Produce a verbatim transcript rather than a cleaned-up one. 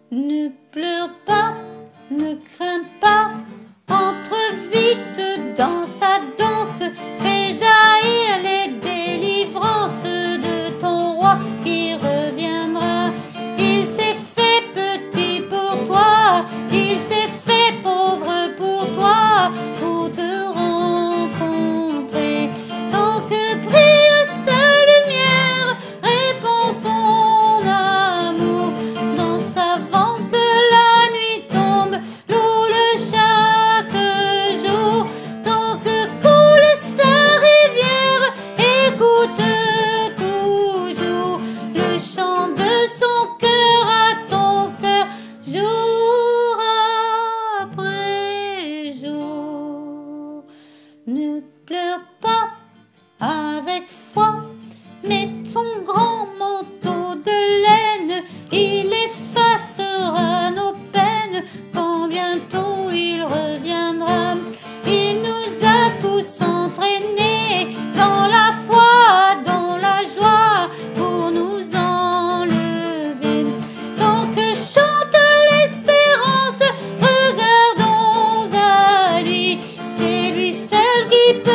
Ne pleure pas, ne crains pas, entre vite dans sa danse, fais jaillir les délivrances de ton roi qui reviendra. Il s'est fait petit pour toi, il s'est fait pauvre pour toi, pour te rencontrer. Donc brille sa lumière, répands son amour dans sa avant que la nuit tombe, loue-le chaque jour. Tant que coule sa rivière, écoute toujours le chant de son cœur à ton cœur, jour après jour. Ne pleure pas, avec foi, mais ton grand manteau de laine, il effacera nos peines quand bientôt il reviendra. Il nous a tous entraînés dans la foi, dans la joie, pour nous enlever. Donc chante l'espérance, regardons à lui, c'est lui seul qui peut